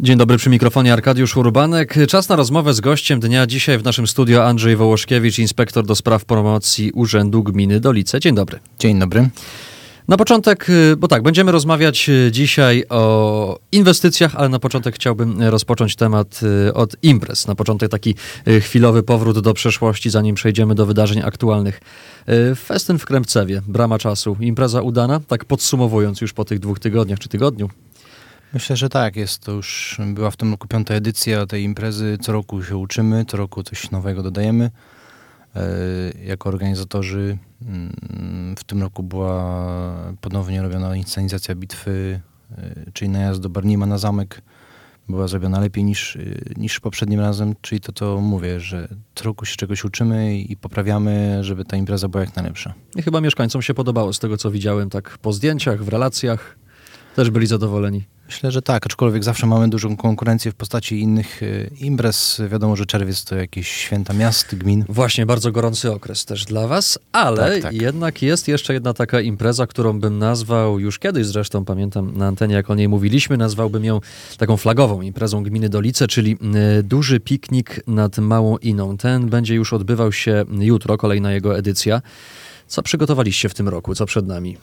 Dzień dobry, przy mikrofonie Arkadiusz Urbanek. Czas na rozmowę z gościem dnia. Dzisiaj w naszym studio Andrzej Wołoszkiewicz, inspektor do spraw promocji Urzędu Gminy Dolice. Dzień dobry. Dzień dobry. Na początek, bo tak, będziemy rozmawiać dzisiaj o inwestycjach, ale na początek chciałbym rozpocząć temat od imprez. Na początek taki chwilowy powrót do przeszłości, zanim przejdziemy do wydarzeń aktualnych. Festyn w Krępcewie, brama czasu. Impreza udana, tak podsumowując już po tych 2 tygodniach czy tygodniu. Myślę, że tak, była w tym roku 5. edycja tej imprezy. Co roku się uczymy, co roku coś nowego dodajemy. Jako organizatorzy w tym roku była ponownie robiona inscenizacja bitwy, czyli najazd do Barnima na zamek. Była zrobiona lepiej niż poprzednim razem, czyli to mówię, że co roku się czegoś uczymy i poprawiamy, żeby ta impreza była jak najlepsza. I chyba mieszkańcom się podobało z tego, co widziałem, tak po zdjęciach, w relacjach. Też byli zadowoleni. Myślę, że tak, aczkolwiek zawsze mamy dużą konkurencję w postaci innych imprez. Wiadomo, że czerwiec to jakieś święta miast, gmin. Właśnie, bardzo gorący okres też dla was, ale tak. Jednak jest jeszcze jedna taka impreza, którą bym nazwał, już kiedyś zresztą, pamiętam na antenie, jak o niej mówiliśmy, nazwałbym ją taką flagową imprezą gminy Dolice, czyli duży piknik nad Małą Iną. Ten będzie już odbywał się jutro, kolejna jego edycja. Co przygotowaliście w tym roku? Co przed nami?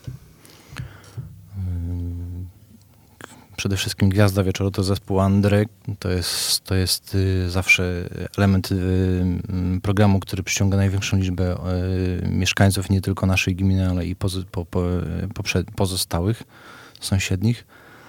Przede wszystkim Gwiazda Wieczoru to zespół Andre. To jest zawsze element programu, który przyciąga największą liczbę mieszkańców nie tylko naszej gminy, ale i pozostałych, sąsiednich.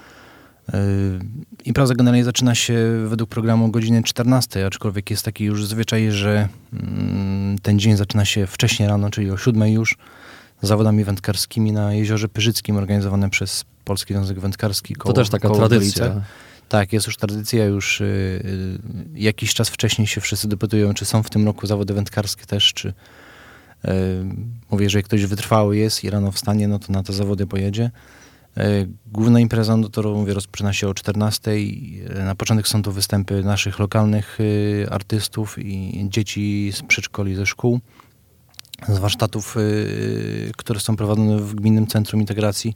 Impreza generalnie zaczyna się według programu o godzinie 14, aczkolwiek jest taki już zwyczaj, że ten dzień zaczyna się wcześniej rano, czyli o 7 już, zawodami wędkarskimi na Jeziorze Pyrzyckim, organizowane przez Polski Związek Wędkarski. To też taka tradycja. Dolice. Tak, jest już tradycja, już jakiś czas wcześniej się wszyscy dopytują, czy są w tym roku zawody wędkarskie też, czy mówię, że jak ktoś wytrwały jest i rano wstanie, no to na te zawody pojedzie. Główna impreza, no to mówię, rozpoczyna się o 14. Na początek są to występy naszych lokalnych artystów i dzieci z przedszkoli, ze szkół, z warsztatów, które są prowadzone w Gminnym Centrum Integracji.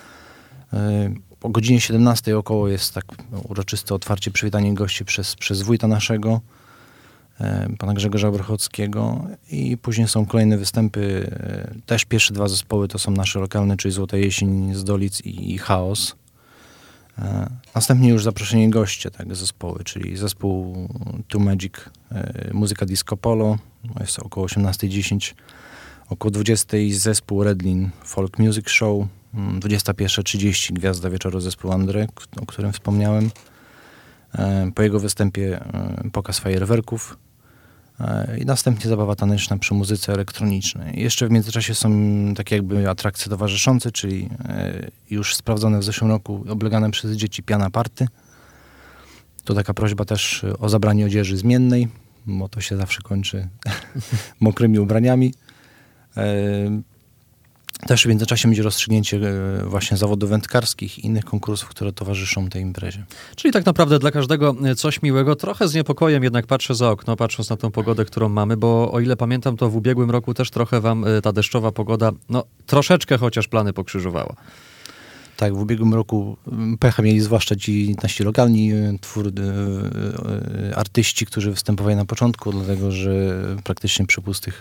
O godzinie 17 około jest tak uroczyste otwarcie, przywitanie gości przez wójta naszego, pana Grzegorza Brochockiego, i później są kolejne występy. Też pierwsze 2 zespoły to są nasze lokalne, czyli Złota Jesień z Dolic i Chaos. Następnie już zaproszeni goście, tak, zespoły, czyli zespół Two Magic, muzyka disco polo, jest około 18:10. Około 20:00 zespół Redlin Folk Music Show, 21:30 Gwiazda Wieczoru zespół Andre, o którym wspomniałem. Po jego występie pokaz fajerwerków i następnie zabawa taneczna przy muzyce elektronicznej. Jeszcze w międzyczasie są takie jakby atrakcje towarzyszące, czyli już sprawdzone w zeszłym roku, oblegane przez dzieci piana party. To taka prośba też o zabranie odzieży zmiennej, bo to się zawsze kończy mokrymi ubraniami. Też w międzyczasie będzie rozstrzygnięcie właśnie zawodów wędkarskich i innych konkursów, które towarzyszą tej imprezie. Czyli tak naprawdę dla każdego coś miłego. Trochę z niepokojem jednak patrzę za okno, patrząc na tą pogodę, którą mamy, bo o ile pamiętam, to w ubiegłym roku też trochę wam ta deszczowa pogoda, troszeczkę chociaż plany pokrzyżowała. Tak, w ubiegłym roku pecha mieli zwłaszcza ci nasi lokalni artyści, którzy występowali na początku, dlatego że praktycznie przy pustych,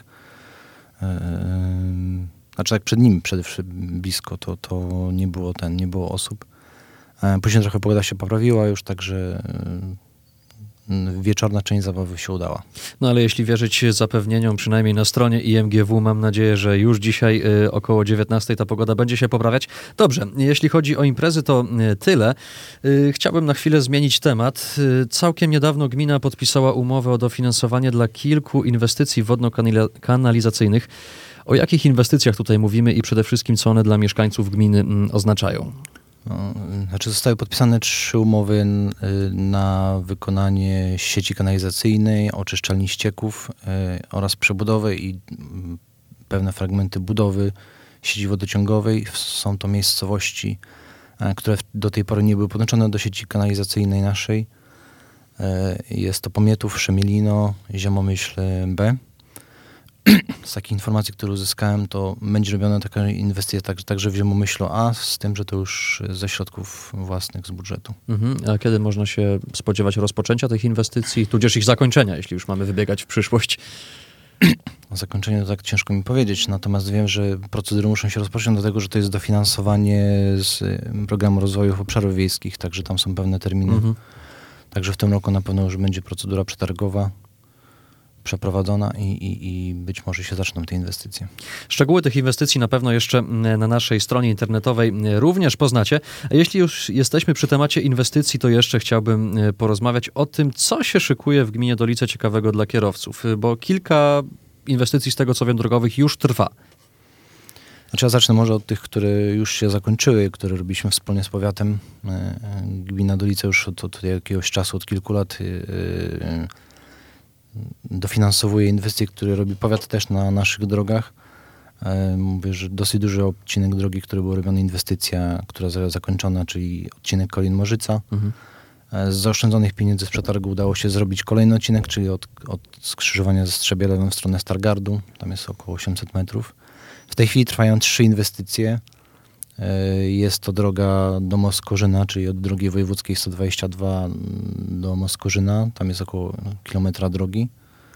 znaczy tak przed nim blisko, to nie było osób. Później trochę pogoda się poprawiła już, także wieczorna część zabawy się udała. No ale jeśli wierzyć zapewnieniom, przynajmniej na stronie IMGW, mam nadzieję, że już dzisiaj około 19 ta pogoda będzie się poprawiać. Dobrze, jeśli chodzi o imprezy, to tyle. Chciałbym na chwilę zmienić temat. Całkiem niedawno gmina podpisała umowę o dofinansowanie dla kilku inwestycji wodno-kanalizacyjnych. O jakich inwestycjach tutaj mówimy i przede wszystkim co one dla mieszkańców gminy oznaczają? Zostały podpisane 3 umowy na wykonanie sieci kanalizacyjnej, oczyszczalni ścieków oraz przebudowę i pewne fragmenty budowy sieci wodociągowej. Są to miejscowości, które do tej pory nie były podłączone do sieci kanalizacyjnej naszej. Jest to Pomietów, Szemilino, Ziemomyśl B. z takich informacji, które uzyskałem, to będzie robiona taka inwestycja także w Ziemomyślu A, z tym, że to już ze środków własnych z budżetu. A kiedy można się spodziewać rozpoczęcia tych inwestycji, tudzież ich zakończenia, jeśli już mamy wybiegać w przyszłość? O zakończeniu to tak ciężko mi powiedzieć, natomiast wiem, że procedury muszą się rozpocząć, dlatego że to jest dofinansowanie z Programu Rozwoju Obszarów Wiejskich, także tam są pewne terminy. Także w tym roku na pewno już będzie procedura przetargowa przeprowadzona i być może się zaczną te inwestycje. Szczegóły tych inwestycji na pewno jeszcze na naszej stronie internetowej również poznacie. A jeśli już jesteśmy przy temacie inwestycji, to jeszcze chciałbym porozmawiać o tym, co się szykuje w gminie Dolice ciekawego dla kierowców, bo kilka inwestycji, z tego co wiem, drogowych już trwa. Znaczy ja zacznę może od tych, które już się zakończyły, które robiliśmy wspólnie z powiatem. Gmina Dolice już od jakiegoś czasu, od kilku lat dofinansowuje inwestycje, które robi powiat też na naszych drogach. Mówię, że dosyć duży odcinek drogi, który był robiony, inwestycja, która zakończona, czyli odcinek Kolin-Morzyca. Z zaoszczędzonych pieniędzy z przetargu udało się zrobić kolejny odcinek, czyli od skrzyżowania ze Strzebielewem w stronę Stargardu. Tam jest około 800 metrów. W tej chwili trwają 3 inwestycje. Jest to droga do Moskorzyna, czyli od drogi wojewódzkiej 122 do Moskorzyna. Tam jest około kilometra drogi.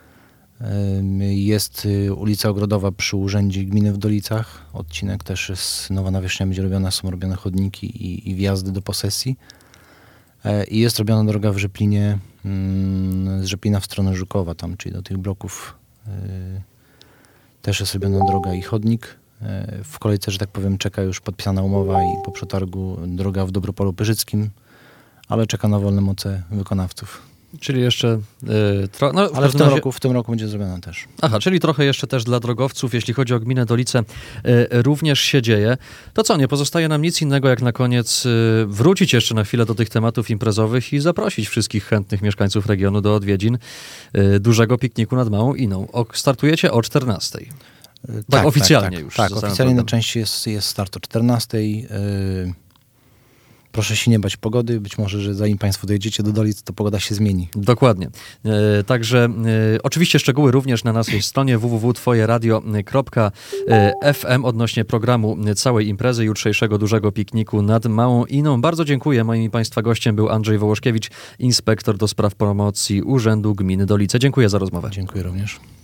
Jest ulica Ogrodowa przy Urzędzie Gminy w Dolicach. Odcinek też jest, nowa nawierzchnia będzie robiona, są robione chodniki i wjazdy do posesji. I jest robiona droga w Rzeplinie, z Rzeplina w stronę Żukowa, tam, czyli do tych bloków. Też jest robiona droga i chodnik. W kolejce, że tak powiem, czeka już podpisana umowa i po przetargu droga w Dobropolu Pyrzyckim, ale czeka na wolne moce wykonawców. Czyli jeszcze... ale w tym roku będzie zrobiona też. Aha, czyli trochę jeszcze też dla drogowców, jeśli chodzi o gminę Dolice, również się dzieje. To co, nie pozostaje nam nic innego, jak na koniec wrócić jeszcze na chwilę do tych tematów imprezowych i zaprosić wszystkich chętnych mieszkańców regionu do odwiedzin dużego pikniku nad Małą Iną. Startujecie o 14:00. Tak, oficjalnie już. Tak, oficjalnie na części jest start o 14:00. Proszę się nie bać pogody. Być może, że zanim Państwo dojedziecie do Dolic, to pogoda się zmieni. Dokładnie. Także oczywiście szczegóły również na naszej stronie www.twojeradio.fm odnośnie programu całej imprezy jutrzejszego dużego pikniku nad Małą Iną. Bardzo dziękuję. Moim Państwa gościem był Andrzej Wołoszkiewicz, inspektor do spraw promocji Urzędu Gminy Dolice. Dziękuję za rozmowę. Dziękuję również.